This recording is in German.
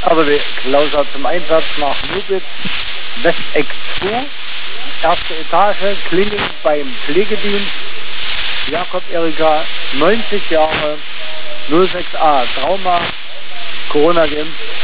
RW Klauser zum Einsatz nach Nubitz, Westeck 2, erste Etage, Klingel beim Pflegedienst, Jakob Erika, 90 Jahre, 06a, Trauma, Corona geimpft,